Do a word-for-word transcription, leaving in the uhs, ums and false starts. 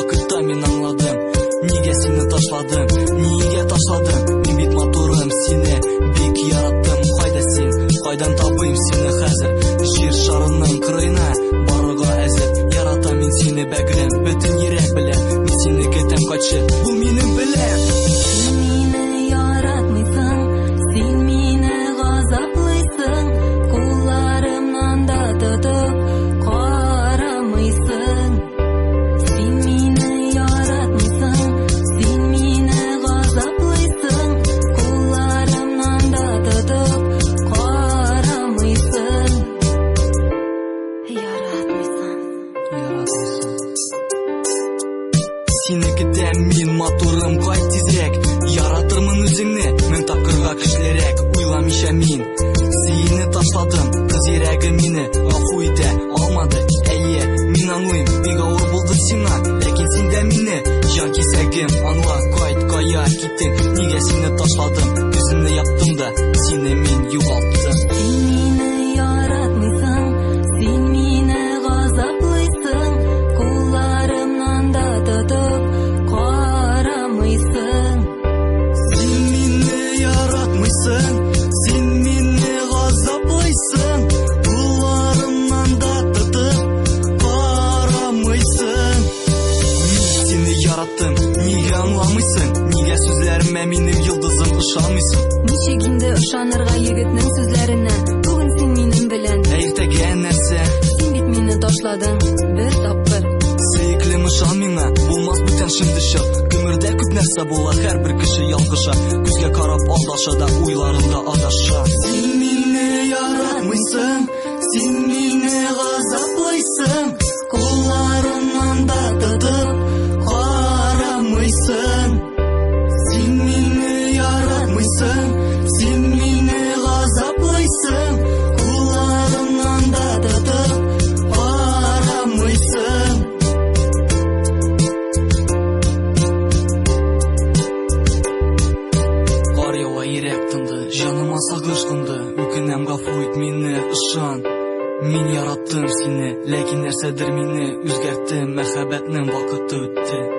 вакытта мен аңладым. Неге сені ташладым, неге ташладым? Мен бит матурым, сені бик яраттым. Қайда сен, қайдан табайым сені хәзер? Жер шарының кырыйна барырга әзер. Ярата мен сені бәгрем, бөтен йөрәк белән. Мен сені көтәм кайтшы, бу минем белән. Син мине яратмыйсың, син мине газаплыйсың, кулларымнан да тотып карамыйсың. Син мине яратмыйсың, син мине газаплыйсың, кулларымнан да тотып карамыйсың. Яратмыйсың. Яратмыйсың. Сені көтәм мин матурым, кайт тизрәк. Яратырмын үзеңне, мен тапкырга көчлерәк. Уйламыйча мин сине ташладым. Кыз йөрәге мине гафу итә алмады. Әйе, мин аңлыйм, бик авыр булды сиңа, ләкин син дә мине җан кисәгем. Аңла, кайт, кая киттең? Нигә сине ташладым? Күземне яптым да сине мин югалттым. Син мине яратмыйсың, син мине газаплыйсың, кулларымнан да тотып карамыйсың. Син мине яратмыйсың, син мине газаплыйсың, кулларымнан да тотып карамыйсың. Мин сине яраттым, нигә аңламыйсың? Нигә сүзләремә минем йолдызым ышанмыйсың? Ничек инде ышанырга егетнең сүзләренә? Бүген син минем белән, Ә иртәгә нәрсә? син бит мине ташладың бер тапкыр. Сөеклем ышан миңа, булмас бүтән шундый чак. Гомердә күп нәрсә була, һәрбер кеше ялгыша. Күзгә карап алдаша да, уйларында адаша. Син мине яратмыйсың, син мине газаплыйсың, кулларымнан да тотып карамыйсың. Син мине яратмыйсың, син мине газаплыйсың, кулларымнан да тотып карамыйсың. Кар ява, йөрәк тынды, җаныма сагыш кунды. Үкенәм, гафу ит мине, ышан. Мин яраттым сине, ләкин нәрсәдер мине үзгәртте. Мәхәббәтнең вакыты үтте.